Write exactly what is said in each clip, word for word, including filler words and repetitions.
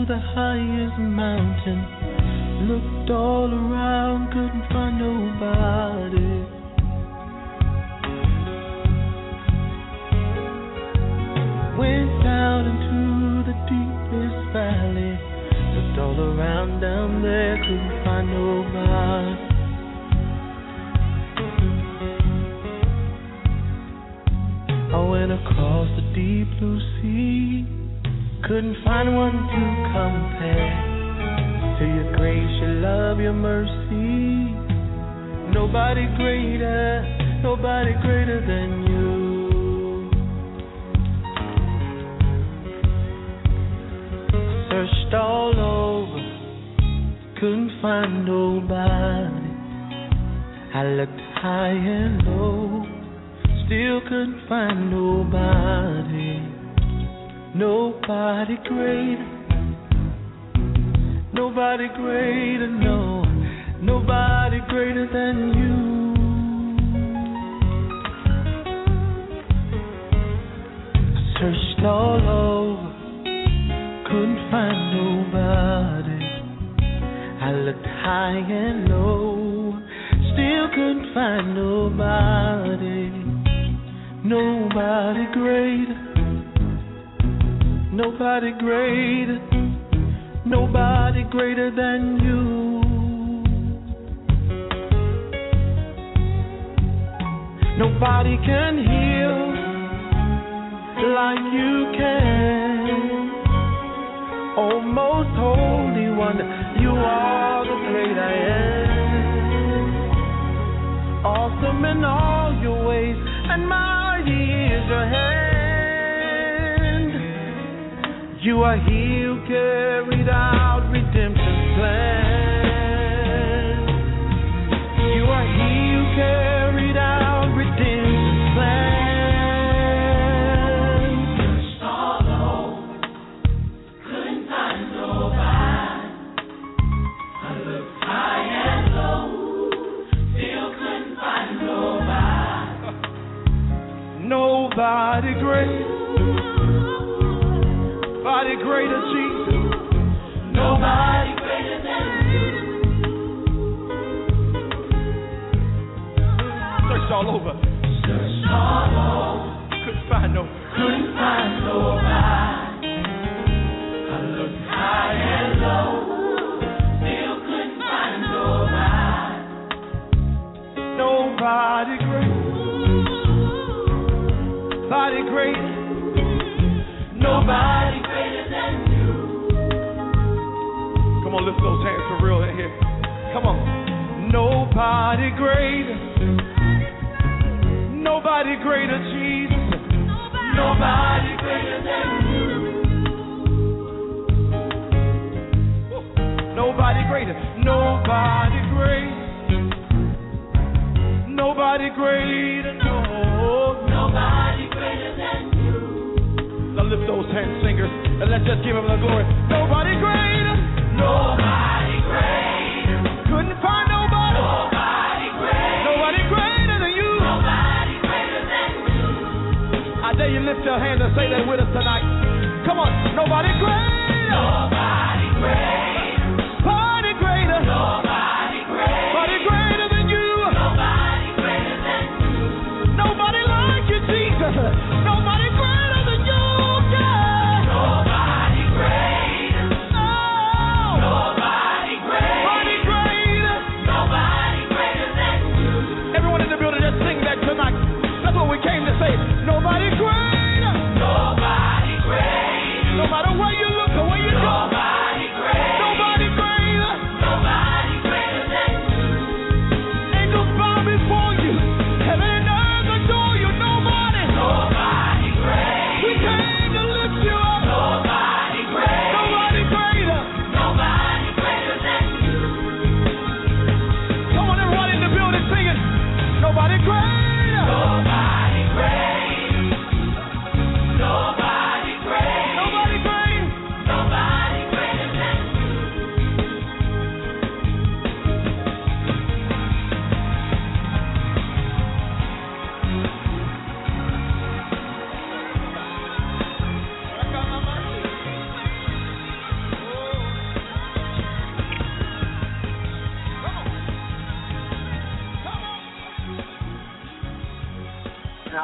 the highest mountain. Looked all around, couldn't find nobody. Went down into the deepest valley. Looked all around down there, couldn't find nobody. I went across the deep blue sea. Couldn't find one to compare to your grace, your love, your mercy. Nobody greater, nobody greater than you. Searched all over, couldn't find nobody. I looked high and low, still couldn't find nobody. Nobody greater, nobody greater, no, nobody greater than you. I searched all over, couldn't find nobody. I looked high and low, still couldn't find nobody. Nobody greater, nobody greater, nobody greater than you. Nobody can heal like you can. Oh, most holy one, you are the great I am. Awesome in all your ways, and mighty is your hand. You are he who carried out redemption's plan. You are he who carried out redemption's plan. Searched all over, couldn't find nobody. I looked high and low, still couldn't find nobody. Nobody great. Nobody greater, Jesus. Nobody greater than you. Searched all over. Searched all over. Couldn't find no. Couldn't find nobody. I looked high and low. Still couldn't find nobody. Nobody great. Nobody great. Nobody greater than you. Come on, lift those hands for real in here. Come on. Nobody greater. Nobody greater, Jesus. Nobody greater than you. Nobody greater. Nobody greater. Nobody greater. No. Nobody greater than you. Now lift those hands, singers, and let's just give him the glory. Nobody greater. Nobody greater. Couldn't find nobody. Nobody greater. Nobody greater than you. Nobody greater than you. I dare you lift your hands and say that with us tonight. Come on. Nobody greater. Nobody greater. Nobody greater. Nobody greater. Nobody greater than you. Nobody greater than you. Nobody like you, Jesus. Nobody greater than you. Nobody greater. Oh. Nobody greater. Nobody greater. Nobody greater than you. Everyone in the building, just sing that tonight. That's what we came to say. Nobody greater. Nobody greater. No matter where you look or where you go. Nobody greater. Nobody greater. Nobody greater than you. Angels bow before you. Heaven and earth adore you. Nobody. Nobody.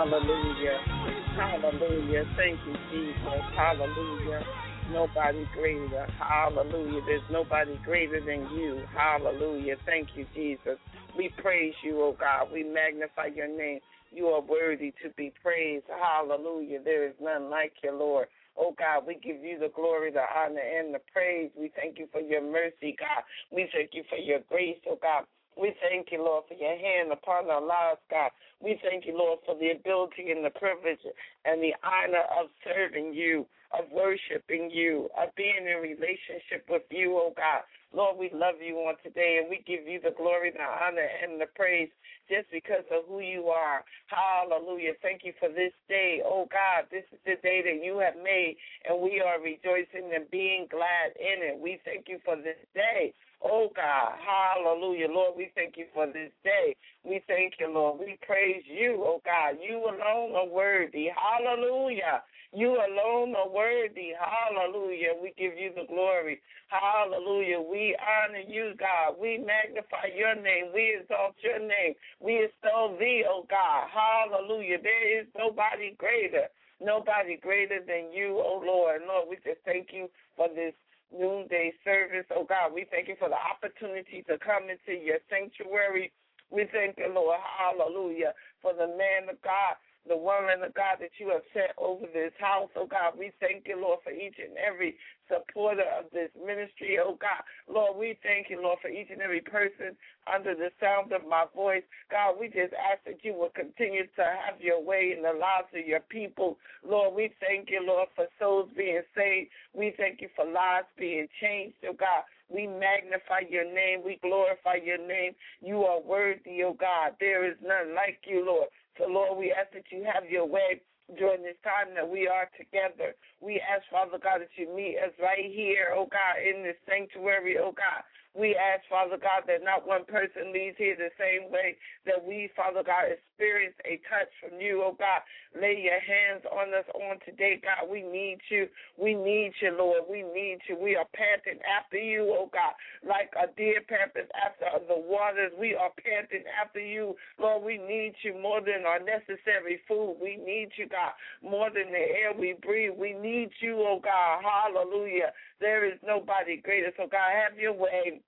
Hallelujah. Hallelujah. Thank you, Jesus. Hallelujah. Nobody greater. Hallelujah. There's nobody greater than you. Hallelujah. Thank you, Jesus. We praise you, oh God. We magnify your name. You are worthy to be praised. Hallelujah. There is none like you, Lord. Oh, God, we give you the glory, the honor, and the praise. We thank you for your mercy, God. We thank you for your grace, oh, God. We thank you, Lord, for your hand upon our lives, God. We thank you, Lord, for the ability and the privilege and the honor of serving you, of worshiping you, of being in relationship with you, oh, God. Lord, we love you on today, and we give you the glory, the honor, and the praise just because of who you are. Hallelujah. Thank you for this day. Oh, God, this is the day that you have made, and we are rejoicing and being glad in it. We thank you for this day. Oh, God, hallelujah. Lord, we thank you for this day. We thank you, Lord. We praise you, oh, God. You alone are worthy. Hallelujah. You alone are worthy. Hallelujah. We give you the glory. Hallelujah. We honor you, God. We magnify your name. We exalt your name. We extol thee, oh, God. Hallelujah. There is nobody greater. Nobody greater than you, oh, Lord. Lord, we just thank you for this noonday service, oh God. We thank you for the opportunity to come into your sanctuary. We thank you, Lord, hallelujah, for the man of God, the woman of God that you have set over this house, oh God. We thank you, Lord, for each and every supporter of this ministry, oh God. Lord, we thank you, Lord, for each and every person under the sound of my voice. God, we just ask that you will continue to have your way in the lives of your people. Lord, we thank you, Lord, for souls being saved. We thank you for lives being changed, oh God. We magnify your name. We glorify your name. You are worthy, oh God. There is none like you, Lord. So, Lord, we ask that you have your way during this time that we are together. We ask, Father God, that you meet us right here, oh God, in this sanctuary, oh God. We ask, Father God, that not one person leaves here the same way that we, Father God, experience a touch from you, oh God. Lay your hands on us on today, God. We need you. We need you, Lord. We need you. We are panting after you, oh God, like a deer panteth after the waters. We are panting after you, Lord. We need you more than our necessary food. We need you, God, more than the air we breathe. We need you, oh God. Hallelujah. There is nobody greater. So, God, have your way.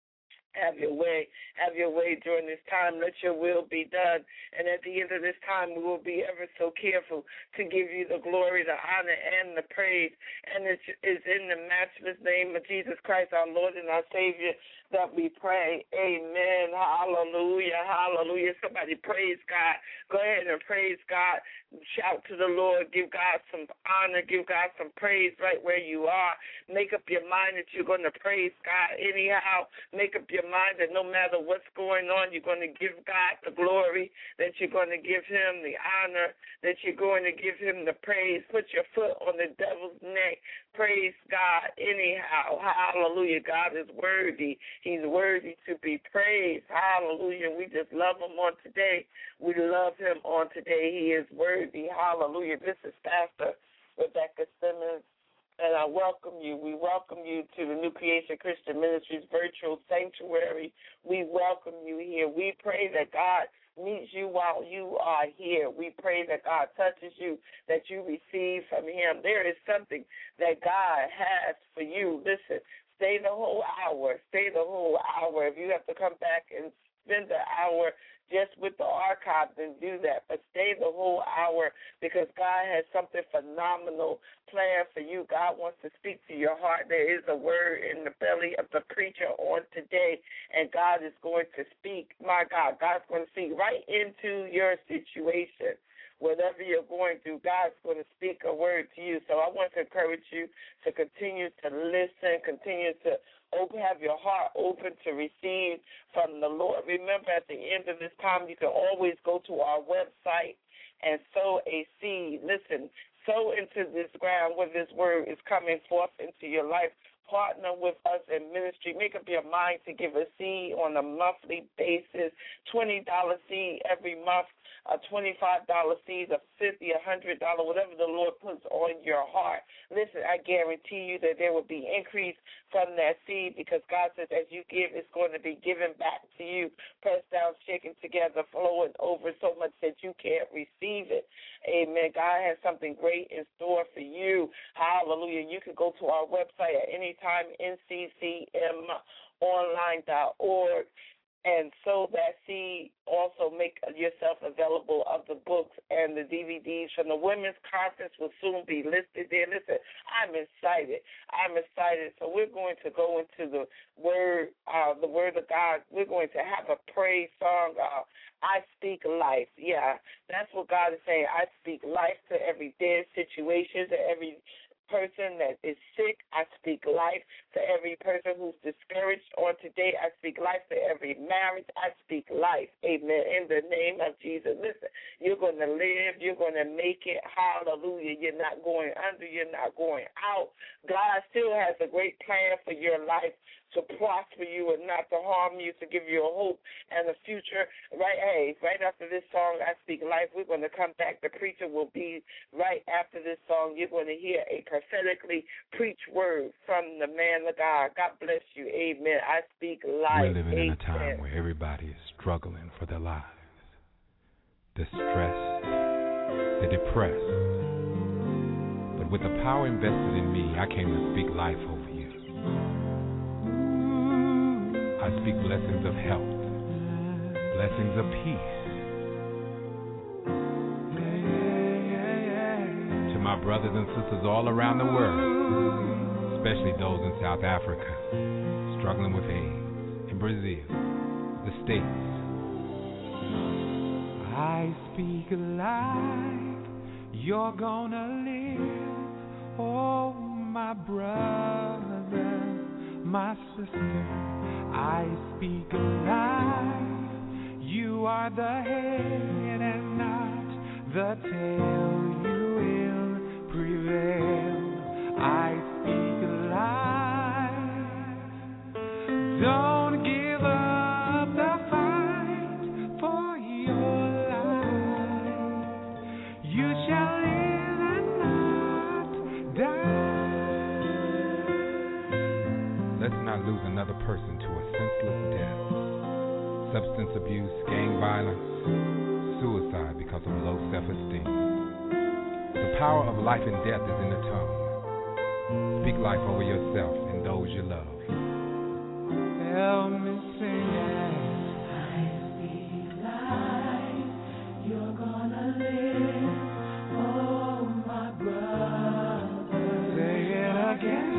Have your way. Have your way during this time. Let your will be done. And at the end of this time, we will be ever so careful to give you the glory, the honor, and the praise. And it is in the matchless name of Jesus Christ, our Lord and our Savior, that we pray. Amen. Hallelujah. Hallelujah. Somebody praise God. Go ahead and praise God. Shout to the Lord. Give God some honor. Give God some praise right where you are. Make up your mind that you're going to praise God anyhow. Make up your mind that no matter what's going on, you're going to give God the glory, that you're going to give him the honor, that you're going to give him the praise. Put your foot on the devil's neck. Praise God anyhow. Hallelujah. God is worthy. He's worthy to be praised. Hallelujah. We just love him on today. We love him on today. He is worthy. Hallelujah. This is Pastor Rebecca Simmons, and I welcome you. We welcome you to the New Creation Christian Ministries virtual sanctuary. We welcome you here. We pray that God meets you while you are here. We pray that God touches you, that you receive from him. There is something that God has for you. Listen, stay the whole hour. Stay the whole hour. If you have to come back and spend the hour just with the archive, then do that. But stay the whole hour because God has something phenomenal planned for you. God wants to speak to your heart. There is a word in the belly of the preacher on today, and God is going to speak. My God, God's going to speak right into your situation. Whatever you're going through, God's going to speak a word to you. So I want to encourage you to continue to listen, continue to open, have your heart open to receive from the Lord. Remember, at the end of this time, you can always go to our website and sow a seed. Listen, sow into this ground where this word is coming forth into your life. partner with us in ministry, make up your mind to give a seed on a monthly basis, twenty dollars seed every month, a twenty-five dollars seed, a fifty dollars, a one hundred dollars, whatever the Lord puts on your heart. Listen, I guarantee you that there will be increase from that seed because God says as you give, it's going to be given back to you, pressed down, shaken together, flowing over so much that you can't receive it. Amen. God has something great in store for you. Hallelujah. You can go to our website at any time, N C C M online dot org. And sow that seed. Also make yourself available of the books and the D V Ds from the women's conference will soon be listed there. Listen, I'm excited. I'm excited. So we're going to go into the word, uh, the word of God. We're going to have a praise song. Uh, I speak life. Yeah, that's what God is saying. I speak life to every dead situation, to every person that is sick. I speak life to every person who's discouraged on today. I speak life to every marriage. I speak life. Amen. In the name of Jesus. Listen, you're going to live. You're going to make it. Hallelujah. You're not going under. You're not going out. God still has a great plan for your life to prosper you and not to harm you, to give you a hope and a future. Right, hey, right after this song, I Speak Life, we're going to come back. The preacher will be right after this song. You're going to hear a prophetically preached word from the man of God. God bless you. Amen. I speak life. We're living Amen. in a time where everybody is struggling for their lives. They're stressed. They're depressed. But with the power invested in me, I came to speak life over you. I speak blessings of health, blessings of peace. To my brothers and sisters all around the world, especially those in South Africa, struggling with AIDS, in Brazil, the States. I speak life, you're gonna live, oh my brother, my sister. I speak life, you are the head and not the tail, you will prevail. I speak life, don't give up the fight for your life, you shall live and not die. Let's not lose another person to a senseless death. Substance abuse, gang violence, suicide because of low self-esteem. The power of life and death is in the tongue. Speak life over yourself and those you love. Help me sing it. I speak life, you're gonna live, oh my brother. Say it again.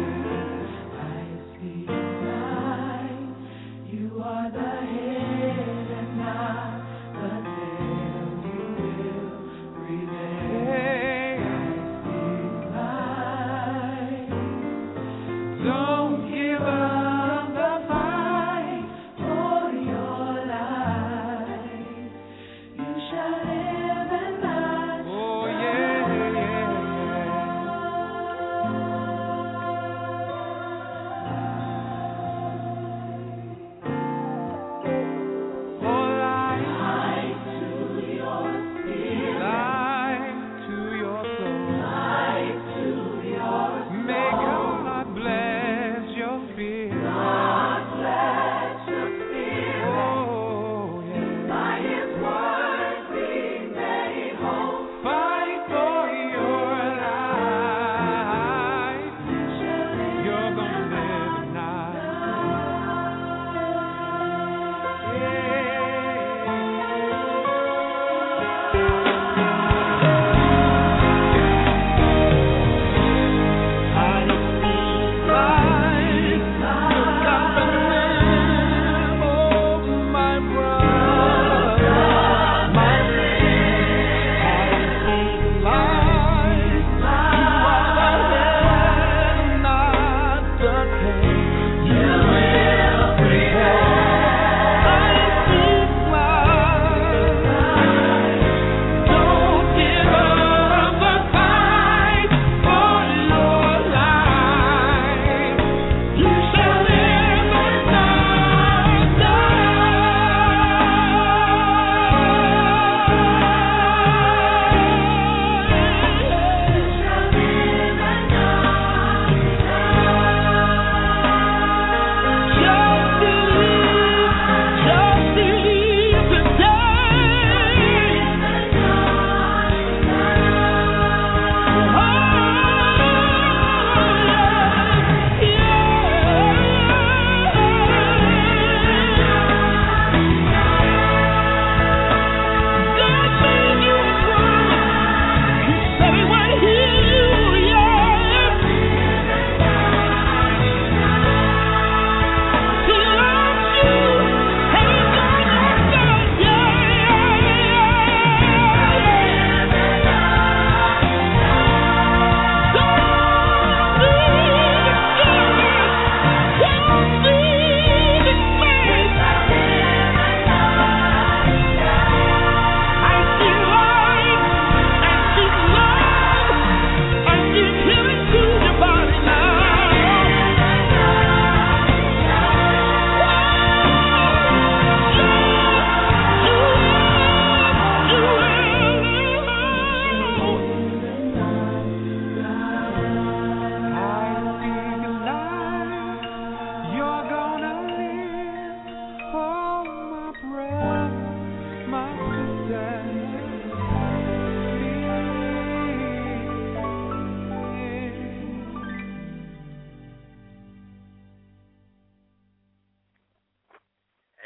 You are the head and not the tail, you will prevail. I speak life, don't give up the fight for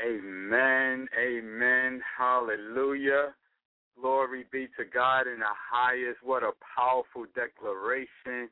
Amen, amen, hallelujah. Glory be to God in the highest. What a powerful declaration.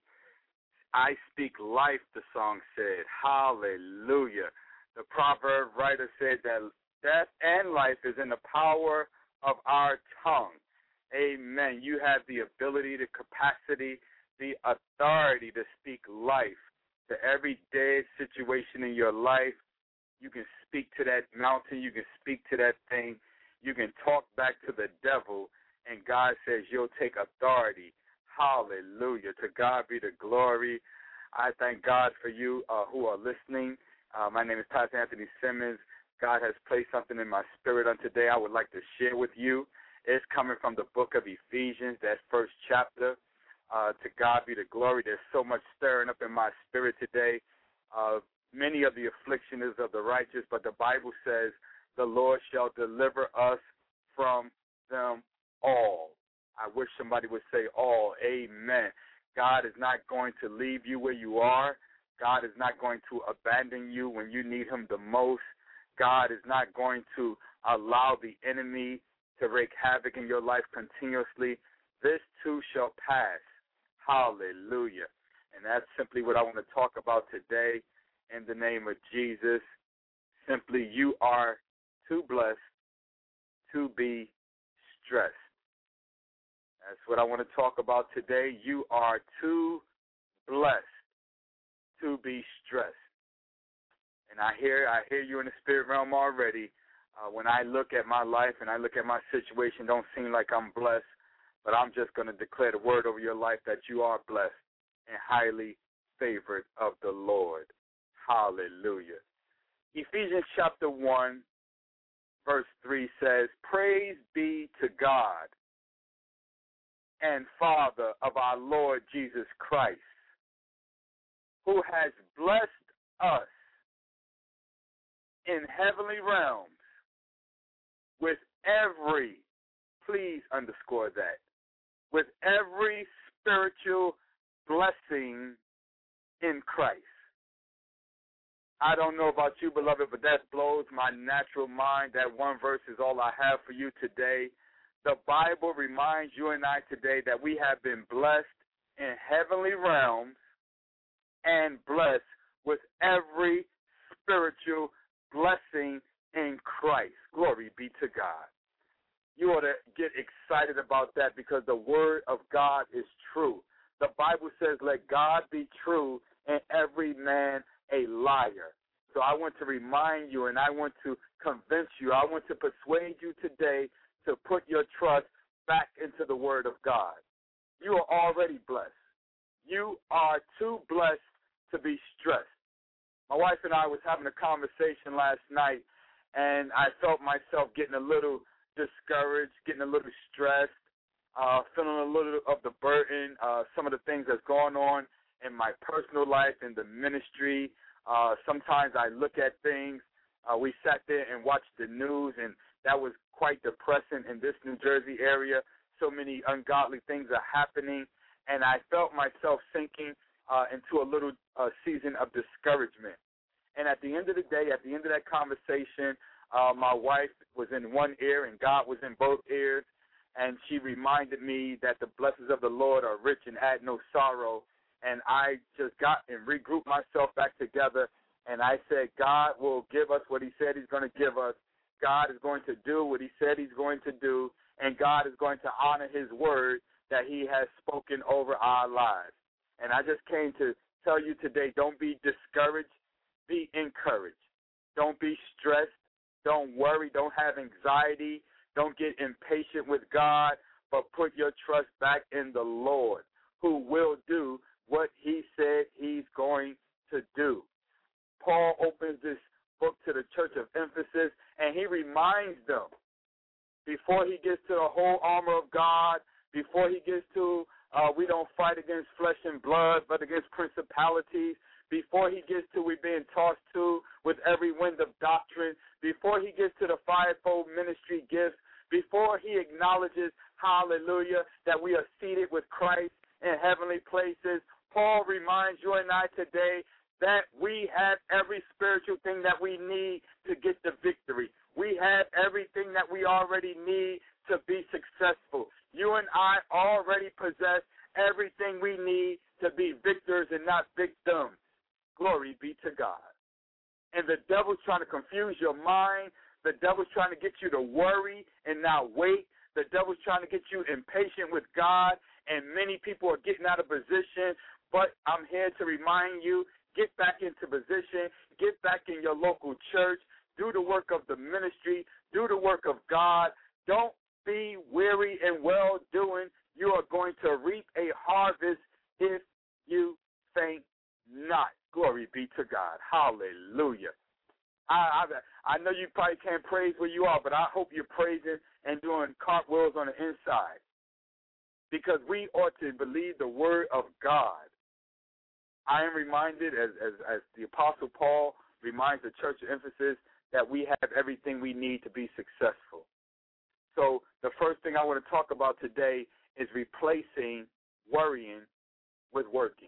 I speak life, the song said. Hallelujah. The proverb writer said that death and life is in the power of our tongue. Amen. You have the ability, the capacity, the authority to speak life to every dead situation in your life. You can speak to that mountain. You can speak to that thing. You can talk back to the devil, and God says you'll take authority. Hallelujah. To God be the glory. I thank God for you uh, who are listening. Uh, my name is Pastor Anthony Simmons. God has placed something in my spirit on today I would like to share with you. It's coming from the book of Ephesians, that first chapter. Uh, to God be the glory. There's so much stirring up in my spirit today. Uh, many of the affliction is of the righteous, but the Bible says the Lord shall deliver us from them all. I wish somebody would say all. Amen. God is not going to leave you where you are. God is not going to abandon you when you need him the most. God is not going to allow the enemy to wreak havoc in your life continuously. This too shall pass. Hallelujah. And that's simply what I want to talk about today in the name of Jesus. Simply, you are too blessed to be stressed. That's what I want to talk about today. You are too blessed to be stressed. And I hear I hear you in the spirit realm already. Uh, when I look at my life and I look at my situation, don't seem like I'm blessed, but I'm just going to declare the word over your life that you are blessed and highly favored of the Lord. Hallelujah. Ephesians chapter one, verse three says, "Praise be to God and Father of our Lord Jesus Christ, who has blessed us in heavenly realms with every," please underscore that, "with every spiritual blessing in Christ." I don't know about you, beloved, but that blows my natural mind. That one verse is all I have for you today. The Bible reminds you and I today that we have been blessed in heavenly realms and blessed with every spiritual blessing in Christ. Glory be to God. You ought to get excited about that because the word of God is true. The Bible says, let God be true and every man a liar. So I want to remind you and I want to convince you, I want to persuade you today to put your trust back into the word of God. You are already blessed. You are too blessed to be stressed. My wife and I was having a conversation last night, and I felt myself getting a little discouraged, getting a little stressed, uh, feeling a little of the burden, uh, some of the things that's going on in my personal life, in the ministry. Uh, sometimes I look at things. Uh, we sat there and watched the news, and that was quite depressing in this New Jersey area. So many ungodly things are happening, and I felt myself sinking uh, into a little uh, season of discouragement. And at the end of the day, at the end of that conversation, uh, my wife was in one ear and God was in both ears, and she reminded me that the blessings of the Lord are rich and add no sorrow. And I just got and regrouped myself back together, and I said, God will give us what he said he's going to give us. God is going to do what he said he's going to do, and God is going to honor his word that he has spoken over our lives. And I just came to tell you today, don't be discouraged, be encouraged. Don't be stressed. Don't worry. Don't have anxiety. Don't get impatient with God, but put your trust back in the Lord, who will do what he said he's going to do. Paul opens this book to the church of Ephesus, and he reminds them, before he gets to the whole armor of God, before he gets to uh, we don't fight against flesh and blood, but against principalities, before he gets to we're being tossed to with every wind of doctrine, before he gets to the fivefold ministry gifts, before he acknowledges, hallelujah, that we are seated with Christ in heavenly places, Paul reminds you and I today that we have every spiritual thing that we need to get the victory. We have everything that we already need to be successful. You and I already possess everything we need to be victors and not victims. Glory be to God. And the devil's trying to confuse your mind. The devil's trying to get you to worry and not wait. The devil's trying to get you impatient with God, and many people are getting out of position. But I'm here to remind you, get back into position, get back in your local church, do the work of the ministry, do the work of God. Don't be weary in well-doing. You are going to reap a harvest if you faint not. Glory be to God. Hallelujah. I, I I know you probably can't praise where you are, but I hope you're praising and doing cartwheels on the inside, because we ought to believe the word of God. I am reminded, as, as, as the Apostle Paul reminds the church of Ephesus, that we have everything we need to be successful. So the first thing I want to talk about today is replacing worrying with working.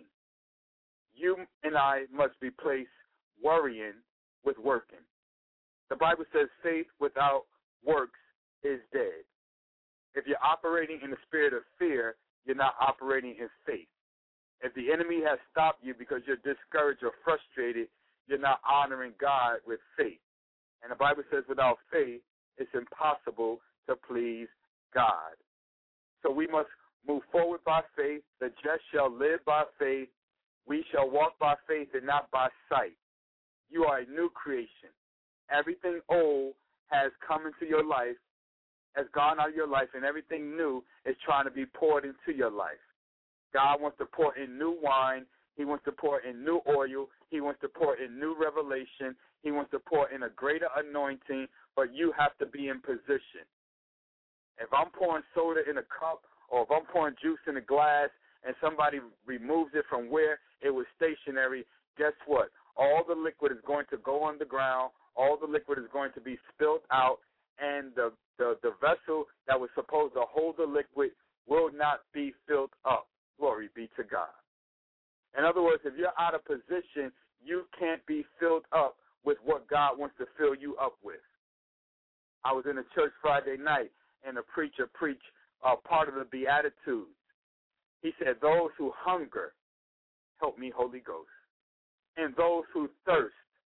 You and I must replace worrying with working. The Bible says faith without works is dead. If you're operating in the spirit of fear, you're not operating in faith. If the enemy has stopped you because you're discouraged or frustrated, you're not honoring God with faith. And the Bible says without faith, it's impossible to please God. So we must move forward by faith. The just shall live by faith. We shall walk by faith and not by sight. You are a new creation. Everything old has come into your life, has gone out of your life, and everything new is trying to be poured into your life. God wants to pour in new wine. He wants to pour in new oil. He wants to pour in new revelation. He wants to pour in a greater anointing, but you have to be in position. If I'm pouring soda in a cup, or if I'm pouring juice in a glass, and somebody removes it from where it was stationary, guess what? All the liquid is going to go on the ground. All the liquid is going to be spilled out, and the, the, the vessel that was supposed to hold the liquid will not be filled up. Glory be to God. In other words, if you're out of position, you can't be filled up with what God wants to fill you up with. I was in a church Friday night, and the preacher preached uh, part of the Beatitudes. He said, those who hunger, help me, Holy Ghost, and those who thirst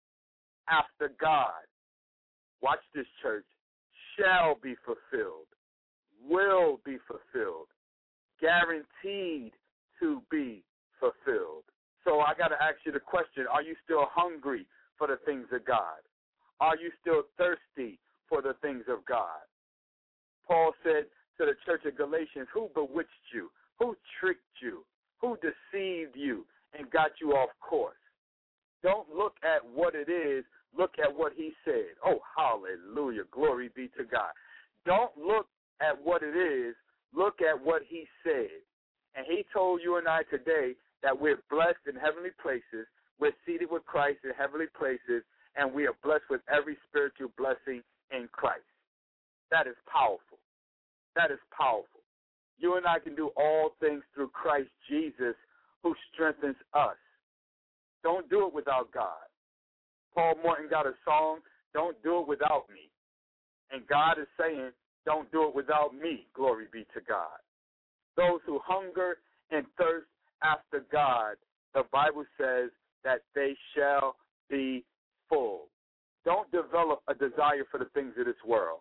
after God, watch this, church, shall be fulfilled, will be fulfilled, guaranteed to be fulfilled. So I got to ask you the question, are you still hungry for the things of God? Are you still thirsty for the things of God? Paul said to the church of Galatians, who bewitched you? Who tricked you? Who deceived you and got you off course? Don't look at what it is. Look at what he said. Oh, hallelujah. Glory be to God. Don't look at what it is. Look at what he said. And he told you and I today that we're blessed in heavenly places. We're seated with Christ in heavenly places, and we are blessed with every spiritual blessing in Christ. That is powerful. That is powerful. You and I can do all things through Christ Jesus, who strengthens us. Don't do it without God. Paul Morton got a song, don't do it without me. And God is saying, don't do it without me. Glory be to God. Those who hunger and thirst after God, the Bible says that they shall be full. Don't develop a desire for the things of this world.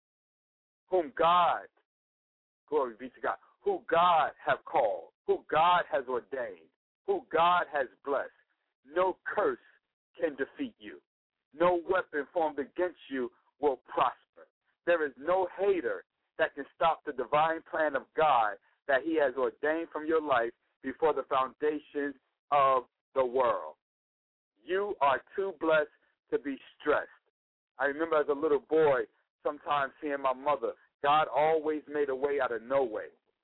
Whom God, glory be to God, who God have called, who God has ordained, who God has blessed. No curse can defeat you. No weapon formed against you will prosper. There is no hater that can stop the divine plan of God that he has ordained from your life before the foundations of the world. You are too blessed to be stressed. I remember as a little boy, sometimes seeing my mother, God always made a way out of no way.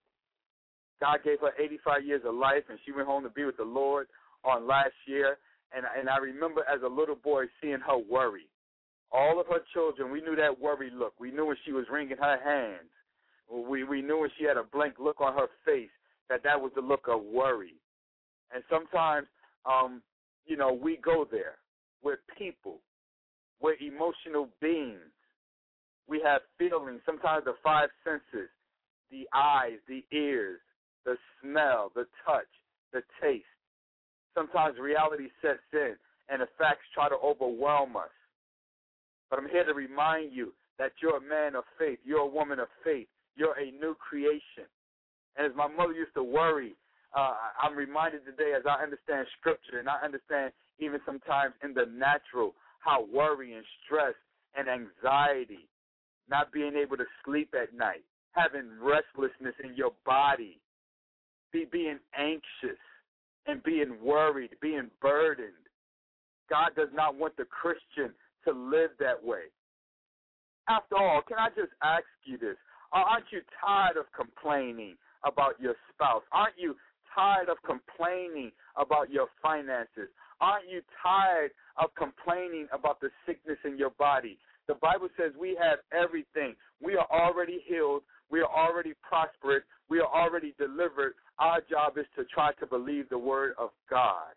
God gave her eighty-five years of life, and she went home to be with the Lord on last year. And, and I remember as a little boy seeing her worry. All of her children, we knew that worry look. We knew when she was wringing her hands. We, we knew when she had a blank look on her face that that was the look of worry. And sometimes, um, you know, we go there. We're people. We're emotional beings. We have feelings. Sometimes the five senses, the eyes, the ears, the smell, the touch, the taste. Sometimes reality sets in and the facts try to overwhelm us. But I'm here to remind you that you're a man of faith. You're a woman of faith. You're a new creation. And as my mother used to worry, uh, I'm reminded today as I understand Scripture and I understand even sometimes in the natural how worry and stress and anxiety, not being able to sleep at night, having restlessness in your body, be being anxious and being worried, being burdened. God does not want the Christian to live that way. After all, can I just ask you this? Aren't you tired of complaining about your spouse? Aren't you tired of complaining about your finances? Aren't you tired of complaining about the sickness in your body? The Bible says we have everything. We are already healed. We are already prosperous. We are already delivered. Our job is to try to believe the word of God.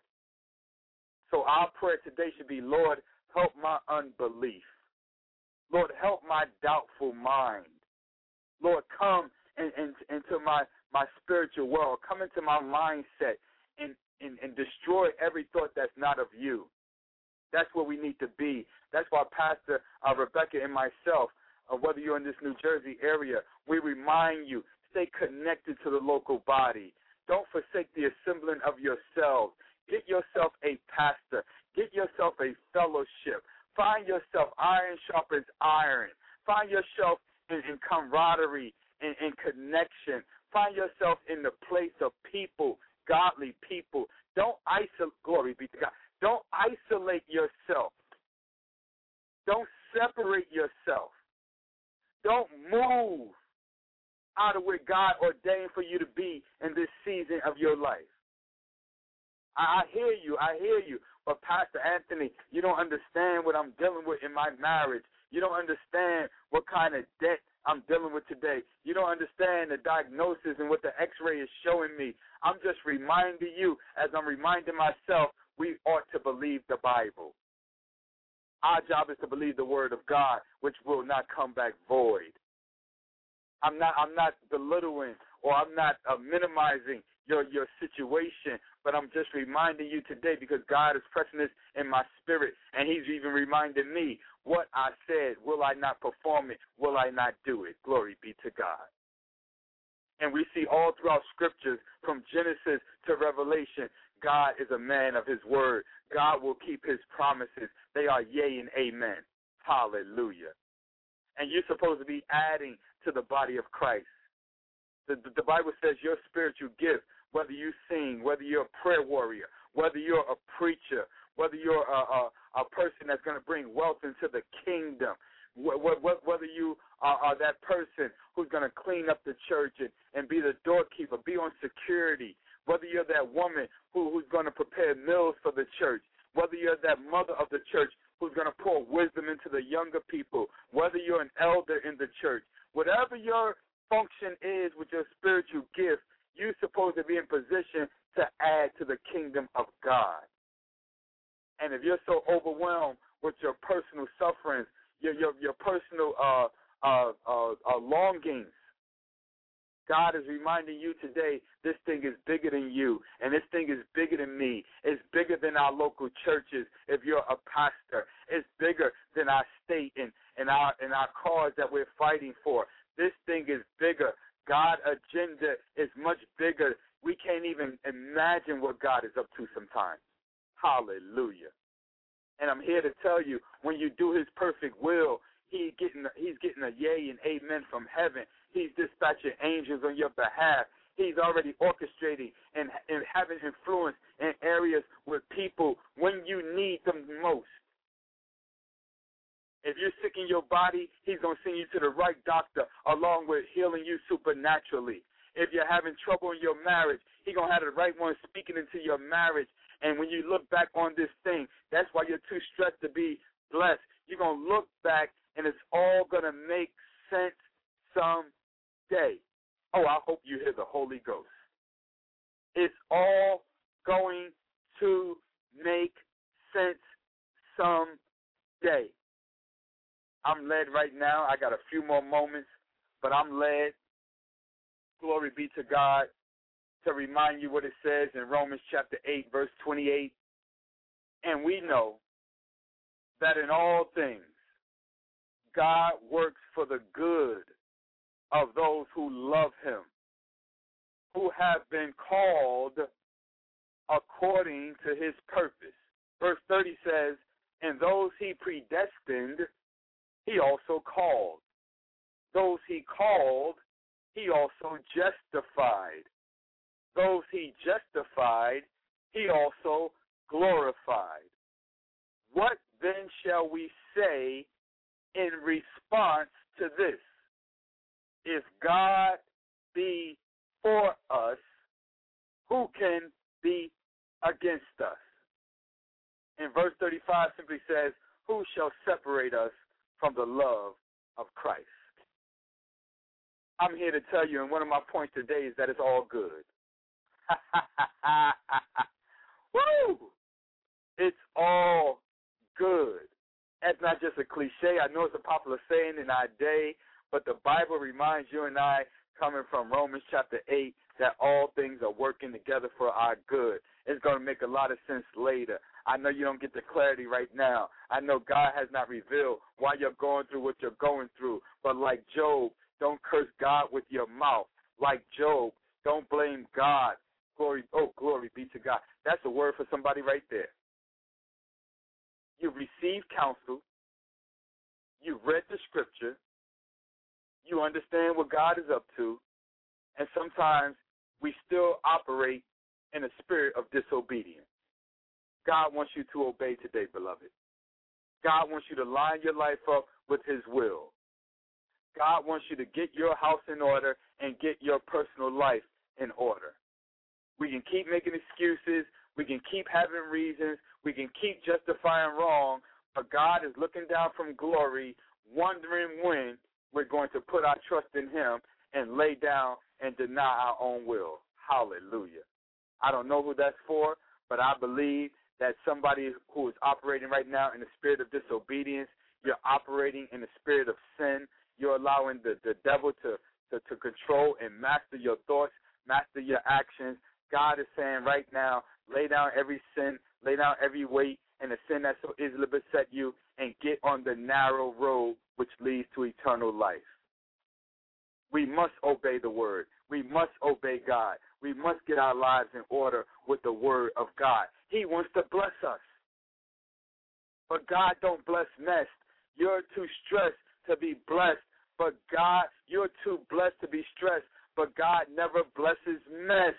So our prayer today should be, Lord, help my unbelief. Lord, help my doubtful mind. Lord, come in, in, into my, my spiritual world. Come into my mindset and, and, and destroy every thought that's not of you. That's where we need to be. That's why Pastor uh, Rebecca and myself, uh, whether you're in this New Jersey area, we remind you, stay connected to the local body. Don't forsake the assembling of yourselves. Get yourself a pastor. Get yourself a fellowship. Find yourself iron sharpens iron. Find yourself in, in camaraderie and in, in connection. Find yourself in the place of people, godly people. Don't isolate, glory be to God. Don't isolate yourself. Don't separate yourself. Don't move out of where God ordained for you to be in this season of your life. I, I hear you. I hear you. But, Pastor Anthony, you don't understand what I'm dealing with in my marriage. You don't understand what kind of debt I'm dealing with today. You don't understand the diagnosis and what the x-ray is showing me. I'm just reminding you, as I'm reminding myself, we ought to believe the Bible. Our job is to believe the word of God, which will not come back void. I'm not I'm not belittling or I'm not uh, minimizing your, your situation, but I'm just reminding you today because God is pressing this in my spirit, and he's even reminding me what I said. Will I not perform it? Will I not do it? Glory be to God. And we see all throughout scriptures from Genesis to Revelation, God is a man of his word. God will keep his promises. They are yea and amen. Hallelujah. And you're supposed to be adding to the body of Christ. The, the, the Bible says your spiritual gift, whether you sing, whether you're a prayer warrior, whether you're a preacher, whether you're a, a, a person that's going to bring wealth into the kingdom, wh- wh- whether you are, are that person who's going to clean up the church and, and be the doorkeeper, be on security, whether you're that woman who, who's going to prepare meals for the church, whether you're that mother of the church who's going to pour wisdom into the younger people, whether you're an elder in the church, whatever your function is with your spiritual gift, you're supposed to be in position to add to the kingdom of God. And if you're so overwhelmed with your personal sufferings, your your, your personal uh, uh, uh, uh, longings, God is reminding you today, this thing is bigger than you, and this thing is bigger than me. It's bigger than our local churches if you're a pastor. It's bigger than our state and, and, our, and our cause that we're fighting for. This thing is bigger. God's agenda is much bigger. We can't even imagine what God is up to sometimes. Hallelujah. And I'm here to tell you, when you do his perfect will, he getting, he's getting a yea and amen from heaven. He's dispatching angels on your behalf. He's already orchestrating and, and having influence in areas with people when you need them most. If you're sick in your body, he's going to send you to the right doctor along with healing you supernaturally. If you're having trouble in your marriage, he's going to have the right one speaking into your marriage. And when you look back on this thing, that's why you're too stressed to be blessed. You're going to look back, and it's all going to make sense someday. Oh, I hope you hear the Holy Ghost. It's all going to make sense someday. I'm led right now. I got a few more moments, but I'm led, glory be to God, to remind you what it says in Romans chapter eight, verse twenty-eight. And we know that in all things, God works for the good of those who love him, who have been called according to his purpose. Verse thirty says, and those he predestined, he also called. Those he called, he also justified. Those he justified, he also glorified. What then shall we say in response to this? If God be for us, who can be against us? And verse thirty-five simply says, who shall separate us from the love of Christ? I'm here to tell you, and one of my points today is that it's all good. Woo! It's all good. That's not just a cliche. I know it's a popular saying in our day, but the Bible reminds you and I, coming from Romans chapter eight, that all things are working together for our good. It's going to make a lot of sense later. I know you don't get the clarity right now. I know God has not revealed why you're going through what you're going through. But like Job, don't curse God with your mouth. Like Job, don't blame God. Glory, oh, glory be to God. That's a word for somebody right there. You've received counsel. You've read the scripture. You understand what God is up to. And sometimes we still operate in a spirit of disobedience. God wants you to obey today, beloved. God wants you to line your life up with his will. God wants you to get your house in order and get your personal life in order. We can keep making excuses. We can keep having reasons. We can keep justifying wrong. But God is looking down from glory, wondering when we're going to put our trust in him and lay down and deny our own will. Hallelujah. I don't know who that's for, but I believe that somebody who is operating right now in the spirit of disobedience, you're operating in the spirit of sin. You're allowing the, the devil to, to, to control and master your thoughts, master your actions. God is saying right now, lay down every sin, lay down every weight and the sin that so easily beset you, and get on the narrow road which leads to eternal life. We must obey the word. We must obey God. We must get our lives in order with the word of God. He wants to bless us. But God don't bless mess. You're too stressed to be blessed. But God, you're too blessed to be stressed. But God never blesses mess.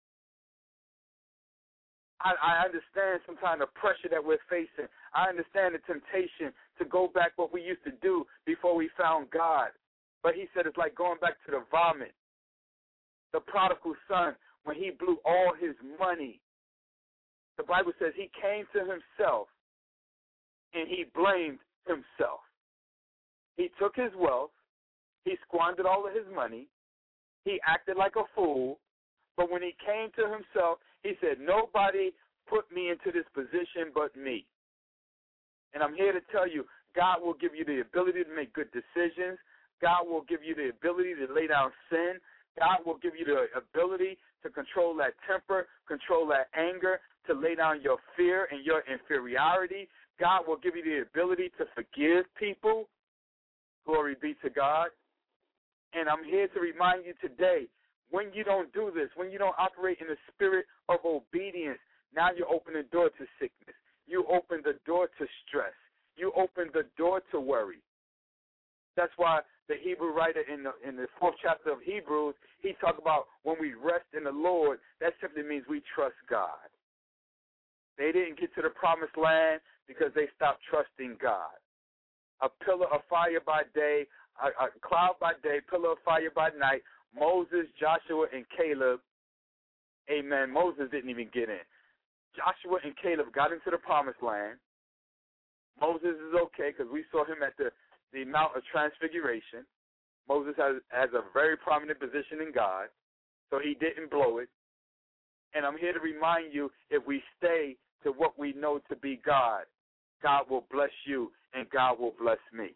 I, I understand sometimes the pressure that we're facing. I understand the temptation to go back what we used to do before we found God. But he said it's like going back to the vomit. The prodigal son, when he blew all his money, the Bible says he came to himself and he blamed himself. He took his wealth. He squandered all of his money. He acted like a fool. But when he came to himself, he said, nobody put me into this position but me. And I'm here to tell you, God will give you the ability to make good decisions. God will give you the ability to lay down sin. God will give you the ability to control that temper, control that anger, to lay down your fear and your inferiority. God will give you the ability to forgive people. Glory be to God. And I'm here to remind you today, when you don't do this, when you don't operate in the spirit of obedience, now you open the door to sickness. You open the door to stress. You open the door to worry. That's why the Hebrew writer in the in the fourth chapter of Hebrews, he talked about when we rest in the Lord, that simply means we trust God. They didn't get to the promised land because they stopped trusting God. A pillar of fire by day, a, a cloud by day, pillar of fire by night. Moses, Joshua, and Caleb, amen, Moses didn't even get in. Joshua and Caleb got into the promised land. Moses is okay because we saw him at the, the Mount of Transfiguration. Moses has, has a very prominent position in God, so he didn't blow it. And I'm here to remind you, if we stay to what we know to be God, God will bless you and God will bless me.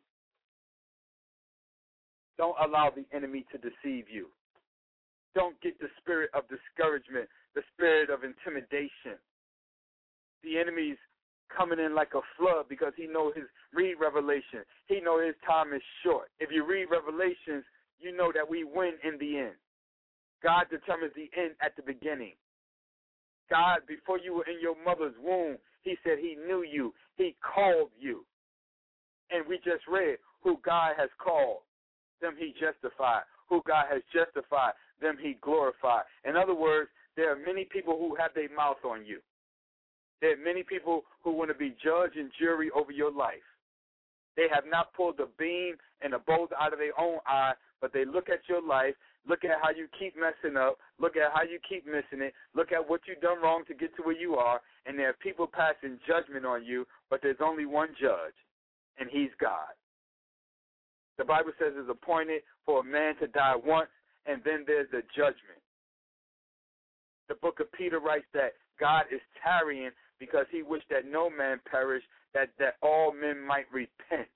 Don't allow the enemy to deceive you. Don't get the spirit of discouragement, the spirit of intimidation. The enemy's coming in like a flood because he knows his, read Revelation, he knows his time is short. If you read Revelations, you know that we win in the end. God determines the end at the beginning. God, before you were in your mother's womb, he said he knew you. He called you. And we just read who God has called, them he justified. Who God has justified, them he glorified. In other words, there are many people who have their mouth on you. There are many people who want to be judge and jury over your life. They have not pulled the beam and the bolt out of their own eye, but they look at your life, look at how you keep messing up, look at how you keep missing it, look at what you've done wrong to get to where you are, and there are people passing judgment on you, but there's only one judge, and he's God. The Bible says it's appointed for a man to die once, and then there's the judgment. The book of Peter writes that God is tarrying because he wished that no man perish, that, that all men might repent.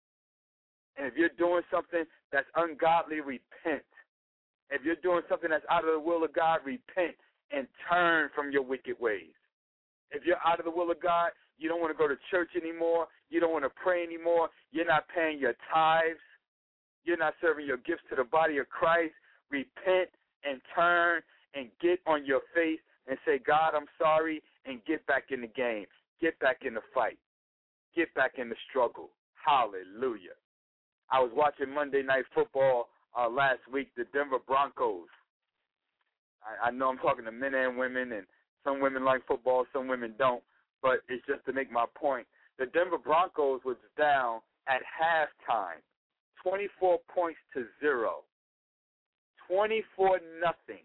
And if you're doing something that's ungodly, repent. If you're doing something that's out of the will of God, repent and turn from your wicked ways. If you're out of the will of God, you don't want to go to church anymore, you don't want to pray anymore, you're not paying your tithes, you're not serving your gifts to the body of Christ, repent and turn and get on your face and say, God, I'm sorry, and get back in the game. Get back in the fight. Get back in the struggle. Hallelujah. I was watching Monday Night Football uh, last week, the Denver Broncos. I, I know I'm talking to men and women, and some women like football, some women don't, but it's just to make my point. The Denver Broncos was down at halftime, twenty-four points to zero, twenty-four nothing.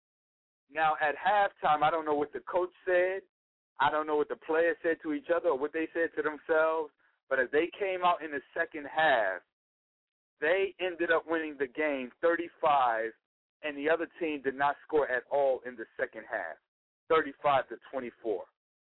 Now, at halftime, I don't know what the coach said. I don't know what the players said to each other or what they said to themselves, but as they came out in the second half, they ended up winning the game thirty-five, and the other team did not score at all in the second half, thirty-five to twenty-four.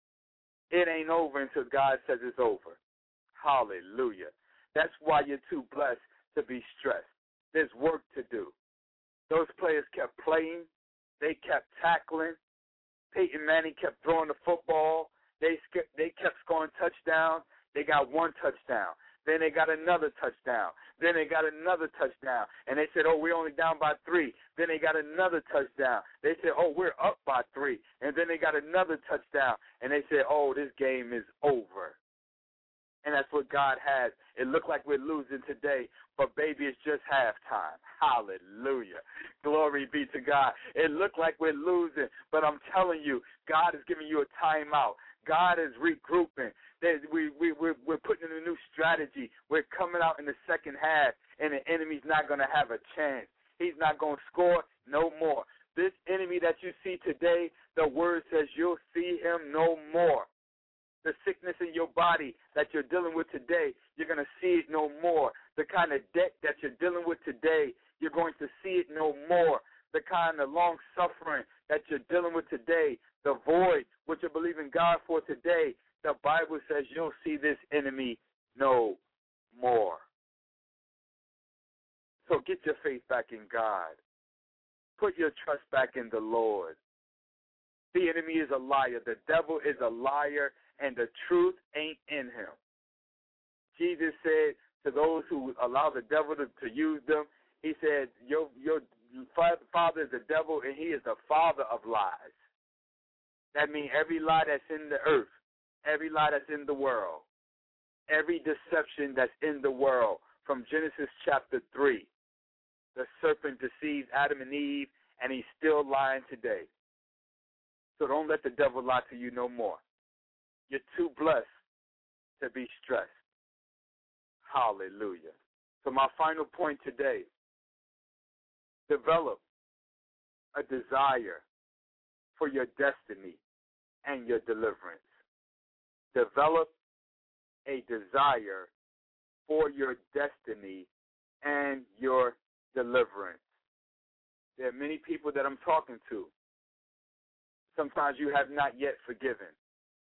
It ain't over until God says it's over. Hallelujah. That's why you're too blessed to be stressed. There's work to do. Those players kept playing. They kept tackling. Peyton Manning kept throwing the football. They they kept scoring touchdowns. They got one touchdown. Then they got another touchdown. Then they got another touchdown. And they said, oh, we're only down by three. Then they got another touchdown. They said, oh, we're up by three. And then they got another touchdown. And they said, oh, this game is over. And that's what God has. It looked like we're losing today, but baby, it's just halftime. Hallelujah. Glory be to God. It looked like we're losing, but I'm telling you, God is giving you a timeout. God is regrouping. We, we, we're, we're putting in a new strategy. We're coming out in the second half, and the enemy's not going to have a chance. He's not going to score no more. This enemy that you see today, the word says you'll see him no more. The sickness in your body that you're dealing with today, you're going to see it no more. The kind of debt that you're dealing with today, you're going to see it no more. The kind of long suffering that you're dealing with today, the void, what you believe in God for today, the Bible says you'll see this enemy no more. So get your faith back in God. Put your trust back in the Lord. The enemy is a liar. The devil is a liar, and the truth ain't in him. Jesus said to those who allow the devil to, to use them, he said, your, your father is the devil, and he is the father of lies. That means every lie that's in the earth, every lie that's in the world, every deception that's in the world, from Genesis chapter three, the serpent deceived Adam and Eve, and he's still lying today. So don't let the devil lie to you no more. You're too blessed to be stressed. Hallelujah. So my final point today, develop a desire for your destiny and your deliverance. Develop a desire for your destiny and your deliverance. There are many people that I'm talking to. Sometimes you have not yet forgiven.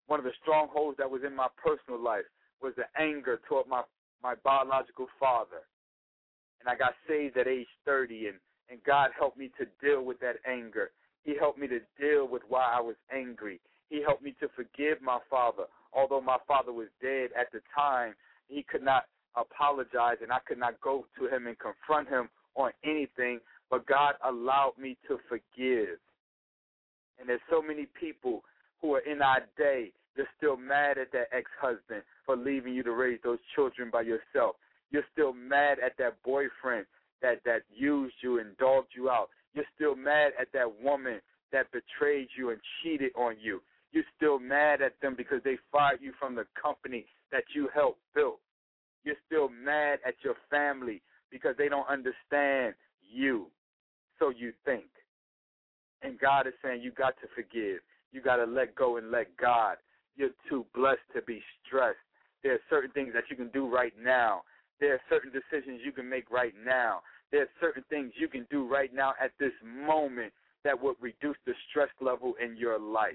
One of the strongholds that was in my personal life was the anger toward my, my biological father. And I got saved at age thirty, and, and God helped me to deal with that anger. He helped me to deal with why I was angry. He helped me to forgive my father. Although my father was dead at the time, he could not apologize, and I could not go to him and confront him on anything, but God allowed me to forgive. And there's so many people who are in our day, they're still mad at that ex-husband for leaving you to raise those children by yourself. You're still mad at that boyfriend that, that used you and dogged you out. You're still mad at that woman that betrayed you and cheated on you. You're still mad at them because they fired you from the company that you helped build. You're still mad at your family because they don't understand you, so you think. And God is saying you got to forgive. You got to let go and let God. You're too blessed to be stressed. There are certain things that you can do right now. There are certain decisions you can make right now. There are certain things you can do right now at this moment that would reduce the stress level in your life.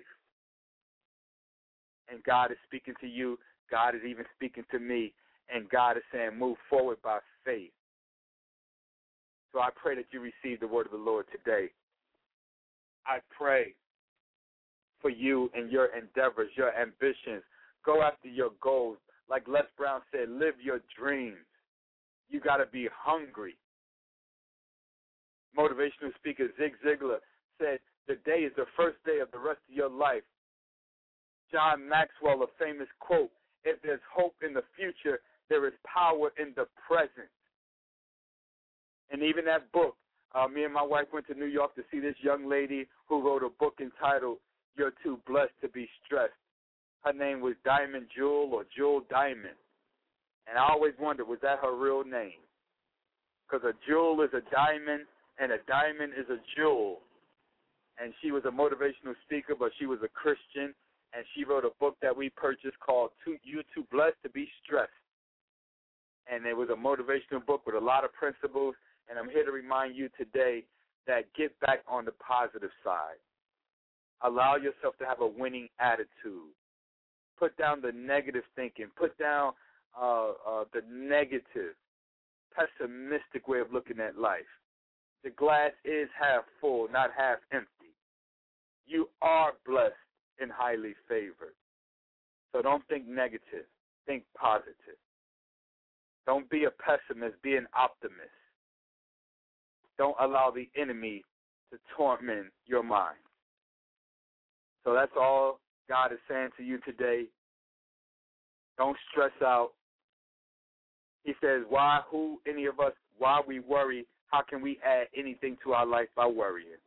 And God is speaking to you. God is even speaking to me. And God is saying move forward by faith. So I pray that you receive the word of the Lord today. I pray for you and your endeavors, your ambitions. Go after your goals. Like Les Brown said, live your dreams. You got to be hungry. Motivational speaker Zig Ziglar said, the day is the first day of the rest of your life. John Maxwell, a famous quote, if there's hope in the future, there is power in the present. And even that book, uh, me and my wife went to New York to see this young lady who wrote a book entitled, You're Too Blessed to Be Stressed. Her name was Diamond Jewel or Jewel Diamond. And I always wondered, was that her real name? Because a jewel is a diamond, and a diamond is a jewel. And she was a motivational speaker, but she was a Christian, and she wrote a book that we purchased called Too, You're Too Blessed to Be Stressed. And it was a motivational book with a lot of principles, and I'm here to remind you today that get back on the positive side. Allow yourself to have a winning attitude. Put down the negative thinking. Put down uh, uh, the negative, pessimistic way of looking at life. The glass is half full, not half empty. You are blessed and highly favored. So don't think negative. Think positive. Don't be a pessimist. Be an optimist. Don't allow the enemy to torment your mind. So that's all God is saying to you today. Don't stress out. He says, why, who, any of us, why we worry, how can we add anything to our life by worrying?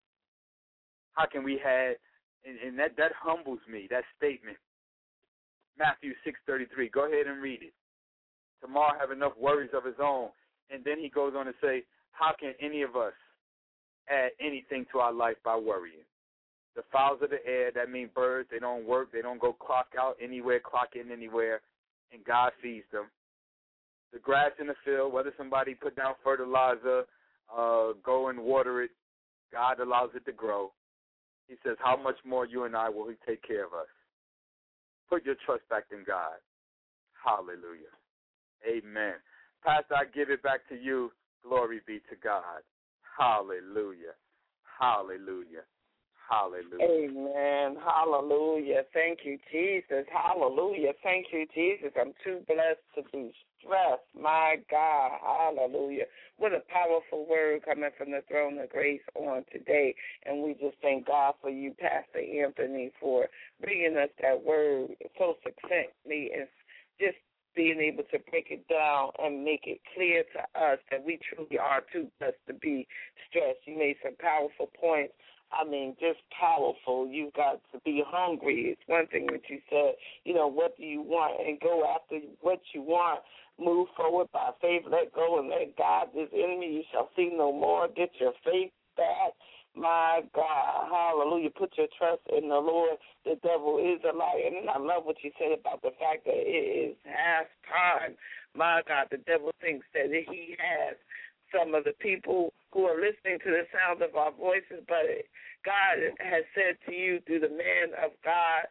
How can we add, and, and that, that humbles me, that statement. Matthew six thirty-three, go ahead and read it. Tomorrow have enough worries of his own. And then he goes on to say, how can any of us add anything to our life by worrying? The fowls of the air, that means birds, they don't work, they don't go clock out anywhere, clock in anywhere, and God feeds them. The grass in the field, whether somebody put down fertilizer, uh, go and water it, God allows it to grow. He says, how much more you and I will he take care of us? Put your trust back in God. Hallelujah. Amen. Pastor, I give it back to you. Glory be to God. Hallelujah. Hallelujah. Hallelujah. Amen. Hallelujah. Thank you, Jesus. Hallelujah. Thank you, Jesus. I'm too blessed to be stressed. My God. Hallelujah. What a powerful word coming from the throne of grace on today. And we just thank God for you, Pastor Anthony, for bringing us that word so succinctly and just being able to break it down and make it clear to us that we truly are too blessed to be stressed. You made some powerful points. I mean, just powerful. You've got to be hungry. It's one thing that you said, you know, what do you want? And go after what you want. Move forward by faith. Let go and let God. This enemy you shall see no more. Get your faith back. My God, hallelujah. Put your trust in the Lord. The devil is a liar. And I love what you said about the fact that it is half time. My God, the devil thinks that he has some of the people who are listening to the sound of our voices, but God has said to you through the man of God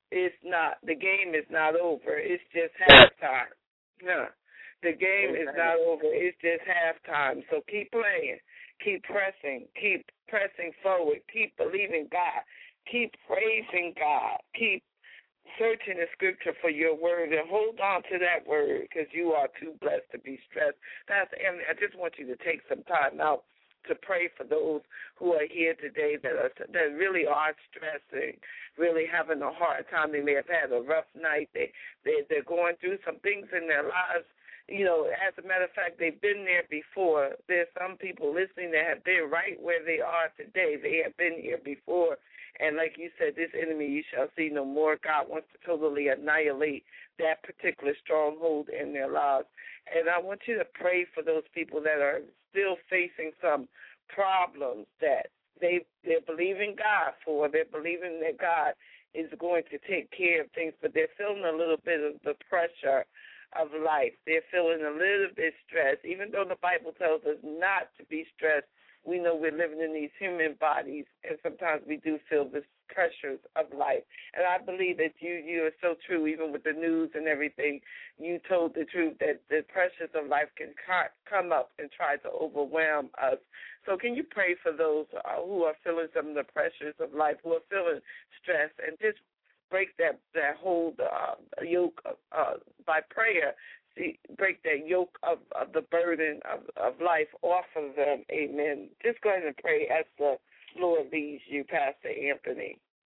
it's not, the game is not over. It's just halftime. Yeah. The game is not over. It's just halftime. So keep playing. Keep pressing. Keep pressing forward. Keep believing God. Keep praising God. Keep searching the scripture for your word and hold on to that word because you are too blessed to be stressed. Pastor Emily, I just want you to take some time out to pray for those who are here today that are that really are stressing, really having a hard time. They may have had a rough night. They, they, they're going through some things in their lives. You know, as a matter of fact, they've been there before. There's some people listening that have been right where they are today. They have been here before. And like you said, this enemy you shall see no more. God wants to totally annihilate that particular stronghold in their lives. And I want you to pray for those people that are still facing some problems that they, they're believing God for. They're believing that God is going to take care of things, but they're feeling a little bit of the pressure of life. They're feeling a little bit stressed. Even though the Bible tells us not to be stressed, we know we're living in these human bodies, and sometimes we do feel the pressures of life. And I believe that you you are so true, even with the news and everything. You told the truth that the pressures of life can come up and try to overwhelm us. So can you pray for those uh, who are feeling some of the pressures of life, who are feeling stressed, and just break that, that hold uh, yoke uh, by prayer? See, break that yoke of, of the burden of, of life off of them. Amen. Just go ahead and pray as the Lord leads you, Pastor Anthony.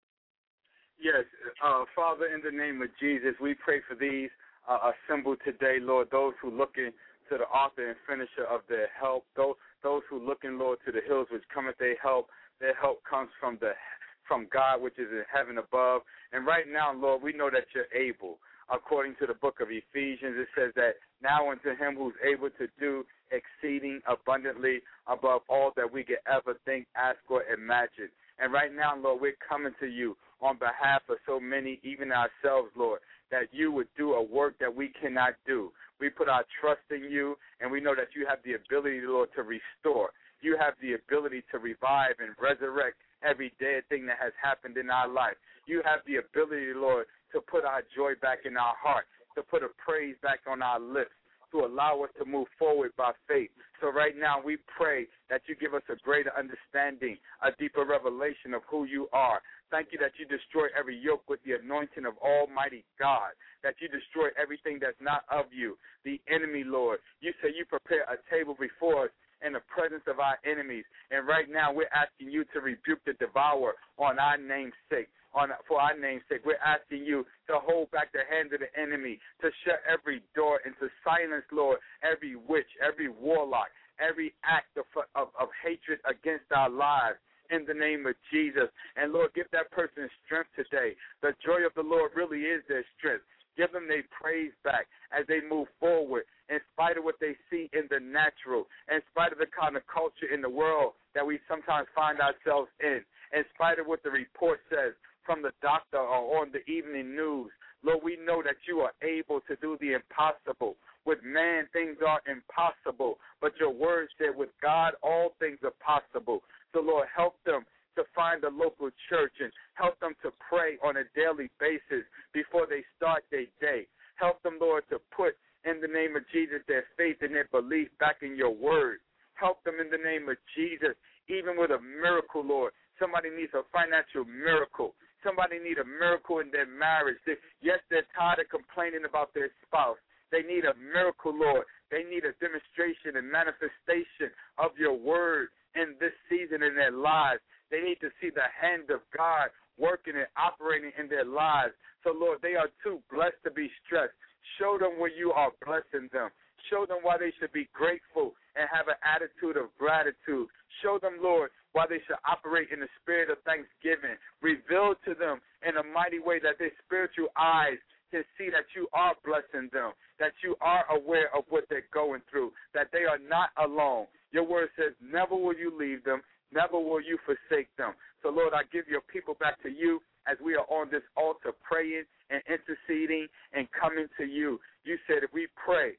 Yes, uh, Father, in the name of Jesus, we pray for these uh, assembled today, Lord, those who looking to the author and finisher of their help, those, those who looking, Lord, to the hills which cometh their help. Their help comes from the from God, which is in heaven above. And right now, Lord, we know that you're able. According to the book of Ephesians, it says that now unto him who's able to do exceeding abundantly above all that we could ever think, ask, or imagine. And right now, Lord, we're coming to you on behalf of so many, even ourselves, Lord, that you would do a work that we cannot do. We put our trust in you, and we know that you have the ability, Lord, to restore. You have the ability to revive and resurrect every dead thing that has happened in our life. You have the ability, Lord, to put our joy back in our heart, to put a praise back on our lips, to allow us to move forward by faith. So right now we pray that you give us a greater understanding, a deeper revelation of who you are. Thank you that you destroy every yoke with the anointing of Almighty God, that you destroy everything that's not of you, the enemy, Lord. You say you prepare a table before us in the presence of our enemies. And right now we're asking you to rebuke the devourer on our name's sake. On, for our name's sake, we're asking you to hold back the hand of the enemy, to shut every door and to silence, Lord, every witch, every warlock, every act of, of, of hatred against our lives in the name of Jesus. And, Lord, give that person strength today. The joy of the Lord really is their strength. Give them their praise back as they move forward in spite of what they see in the natural, in spite of the kind of culture in the world that we sometimes find ourselves in, in spite of what the report says from the doctor or on the evening news. Lord, we know that you are able to do the impossible. With man, things are impossible, but your word said with God, all things are possible. So, Lord, help them to find a local church and help them to pray on a daily basis before they start their day. Help them, Lord, to put in the name of Jesus their faith and their belief back in your word. Help them in the name of Jesus, even with a miracle, Lord. Somebody needs a financial miracle. Somebody needs a miracle in their marriage. They, yes, they're tired of complaining about their spouse. They need a miracle, Lord. They need a demonstration and manifestation of your word in this season in their lives. They need to see the hand of God working and operating in their lives. So, Lord, they are too blessed to be stressed. Show them where you are blessing them. Show them why they should be grateful and have an attitude of gratitude. Show them, Lord, why they should operate in the spirit of thanksgiving. Reveal to them in a mighty way that their spiritual eyes can see that you are blessing them, that you are aware of what they're going through, that they are not alone. Your word says, never will you leave them, never will you forsake them. So, Lord, I give your people back to you as we are on this altar praying and interceding and coming to you. You said if we pray,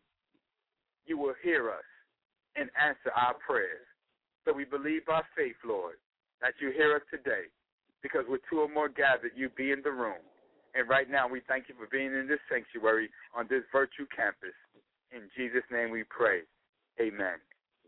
you will hear us and answer our prayers. So we believe by faith, Lord, that you hear us today, because with two or more gathered, you be in the room. And right now, we thank you for being in this sanctuary on this Virtue campus. In Jesus' name we pray. Amen.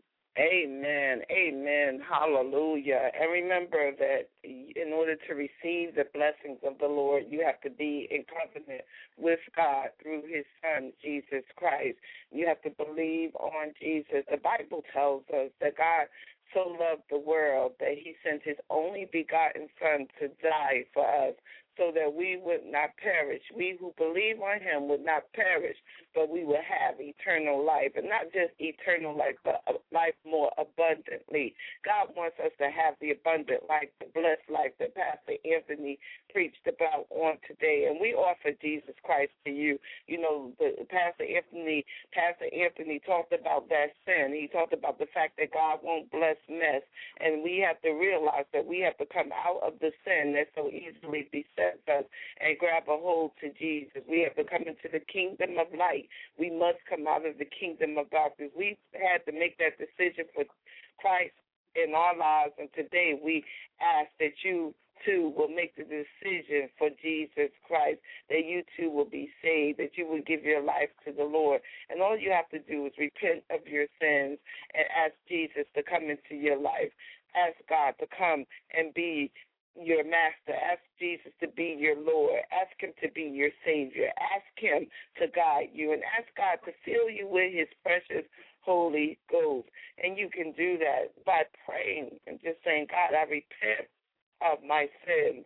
Amen. Amen. Hallelujah. And remember that in order to receive the blessings of the Lord, you have to be in covenant with God through his Son, Jesus Christ. You have to believe on Jesus. The Bible tells us that God so loved the world that he sent his only begotten Son to die for us, so that we would not perish. We who believe on him would not perish, but we will have eternal life. And not just eternal life, but life more abundantly. God wants us to have the abundant life, the blessed life that Pastor Anthony preached about on today. And we offer Jesus Christ to you. You know, the, Pastor Anthony, Pastor Anthony talked about that sin. He talked about the fact that God won't bless mess. And we have to realize that we have to come out of the sin that so easily besets us and grab a hold to Jesus. We have to come into the kingdom of light. We must come out of the kingdom of darkness. We had to make that decision for Christ in our lives, and today we ask that you too will make the decision for Jesus Christ, that you too will be saved, that you will give your life to the Lord. And all you have to do is repent of your sins and ask Jesus to come into your life. Ask God to come and be your master. Ask Jesus to be your Lord. Ask him to be your Savior. Ask him to guide you, and ask God to fill you with his precious Holy Ghost. And you can do that by praying and just saying, God, I repent of my sins.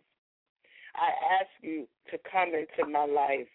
I ask you to come into my life.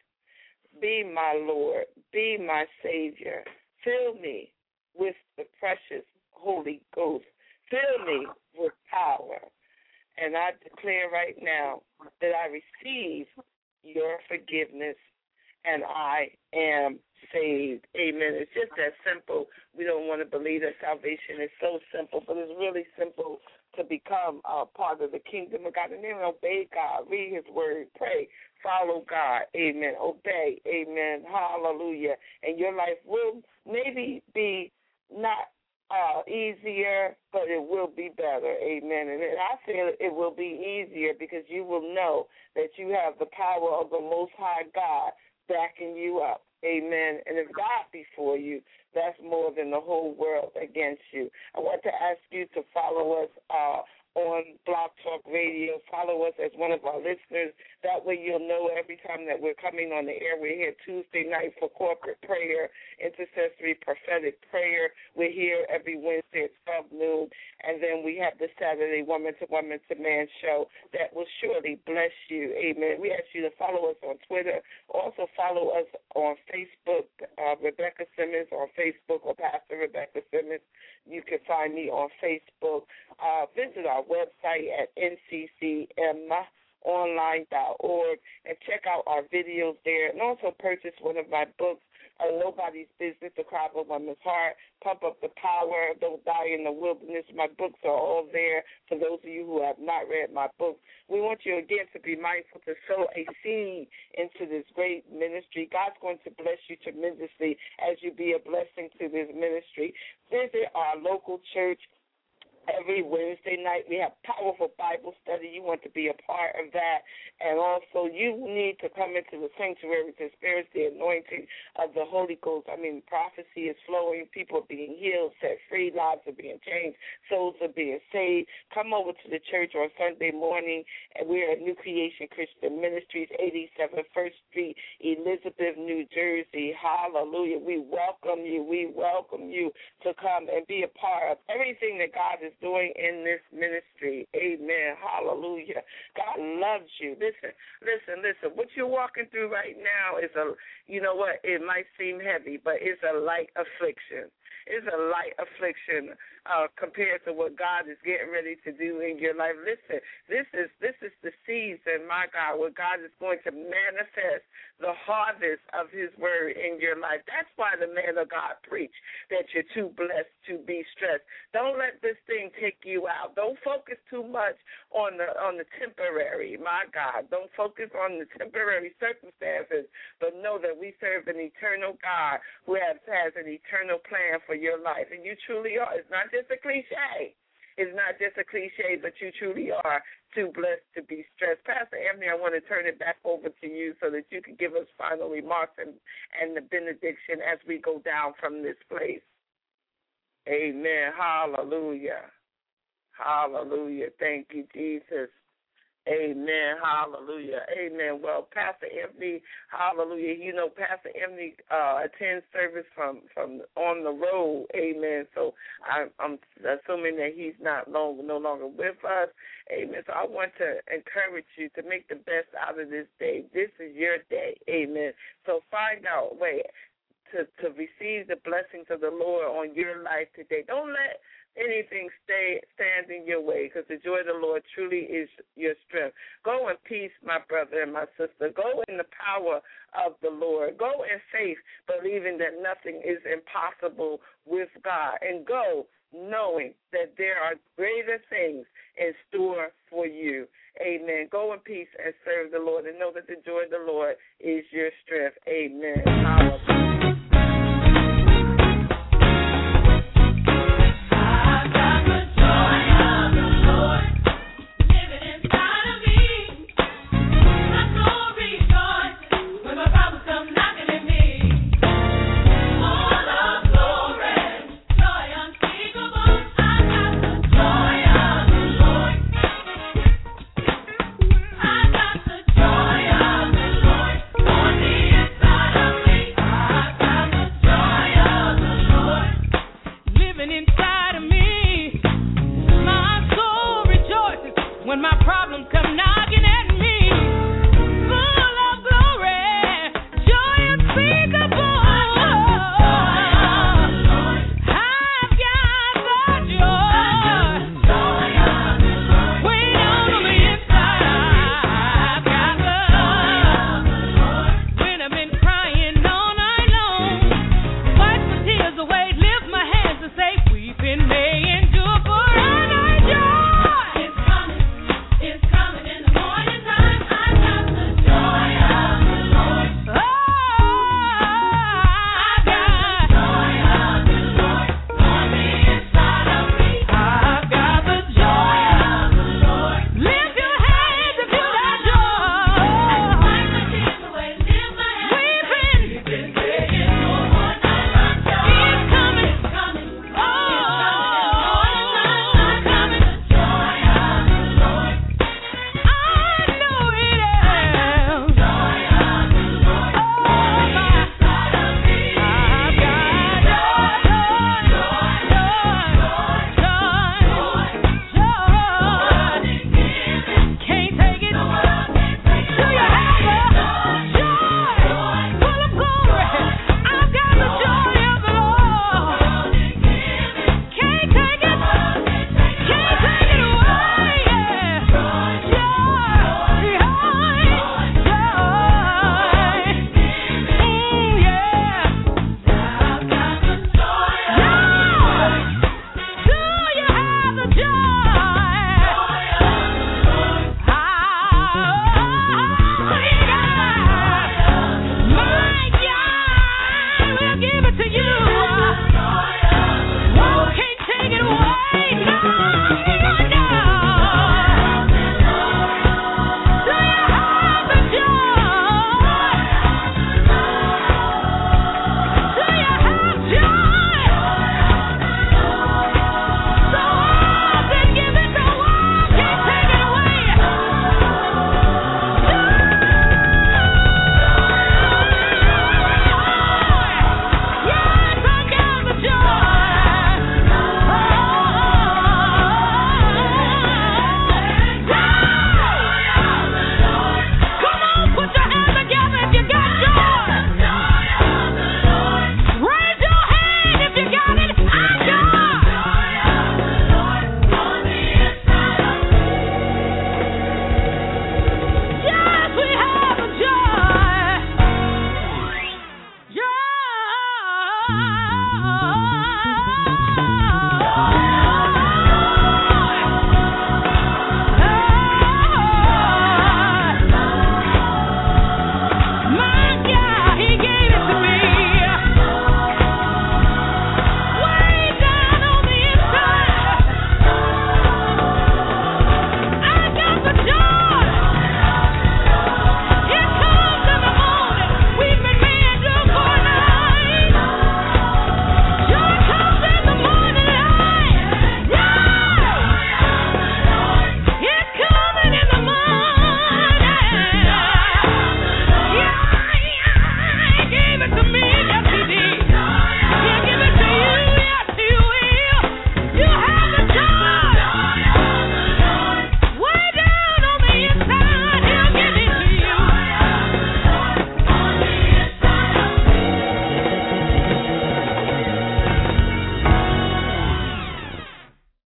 Be my Lord. Be my Savior. Fill me with the precious Holy Ghost. Fill me with power. And I declare right now that I receive your forgiveness and I am saved. Amen. It's just that simple. We don't want to believe that salvation is so simple, but it's really simple to become a part of the kingdom of God. And then obey God, read his word, pray, follow God. Amen. Obey. Amen. Hallelujah. And your life will maybe be not Uh, easier, but it will be better. Amen. And I feel it will be easier because you will know that you have the power of the Most High God backing you up. Amen. And if God be for you, that's more than the whole world against you. I want to ask you to follow us uh, on Blog Talk Radio. Follow us as one of our listeners. That way you'll know every time that we're coming on the air. We're here Tuesday night for corporate prayer, intercessory prophetic prayer. We're here every Wednesday at twelve noon. And then we have the Saturday Woman to Woman to Man show that will surely bless you. Amen. We ask you to follow us on Twitter. Also follow us on Facebook, uh, Rebecca Simmons on Facebook, or Pastor Rebecca Simmons. You can find me on Facebook. Uh, visit our website at N C C M online dot org and check out our videos there. And also purchase one of my books, uh, Nobody's Business, The Cry of a Woman's Heart, Pump Up the Power, Don't Die in the Wilderness. My books are all there for those of you who have not read my books. We want you, again, to be mindful to sow a seed into this great ministry. God's going to bless you tremendously as you be a blessing to this ministry. Visit our local church. Every Wednesday night we have powerful Bible study. You want to be a part of that. And also you need to come into the sanctuary to experience the anointing of the Holy Ghost. I mean, prophecy is flowing. People are being healed, set free. Lives are being changed. Souls are being saved. Come over to the church on Sunday morning. And we're at New Creation Christian Ministries, eighty-seven First Street, Elizabeth, New Jersey. Hallelujah. We welcome you. We welcome you to come and be a part of everything that God is doing in this ministry. Amen. Hallelujah. God loves you. Listen, listen, listen. What you're walking through right now is a, you know what, it might seem heavy, but it's a light affliction. It's a light affliction uh, compared to what God is getting ready to do in your life. Listen, this is this is the season, my God, where God is going to manifest the harvest of his word in your life. That's why the man of God preached that you're too blessed to be stressed. Don't let this thing take you out. Don't focus too much on the on the temporary, my God. Don't focus on the temporary circumstances, but know that we serve an eternal God who has, has an eternal plan for your life. And you truly are. It's not just a cliche. is not just a cliche, but you truly are too blessed to be stressed. Pastor Anthony, I want to turn it back over to you so that you can give us final remarks and, and the benediction as we go down from this place. Amen. Hallelujah. Hallelujah. Thank you, Jesus. Amen. Hallelujah. Amen. Well, Pastor Anthony, hallelujah. You know, Pastor Anthony uh, attends service from, from on the road. Amen. So I, I'm assuming that he's not long, no longer with us. Amen. So I want to encourage you to make the best out of this day. This is your day. Amen. So find out a way to, to receive the blessings of the Lord on your life today. Don't let anything stay stand in your way, because the joy of the Lord truly is your strength. Go in peace, my brother and my sister. Go in the power of the Lord. Go in faith, believing that nothing is impossible with God. And go knowing that there are greater things in store for you. Amen. Go in peace and serve the Lord, and know that the joy of the Lord is your strength. Amen. Hallelujah.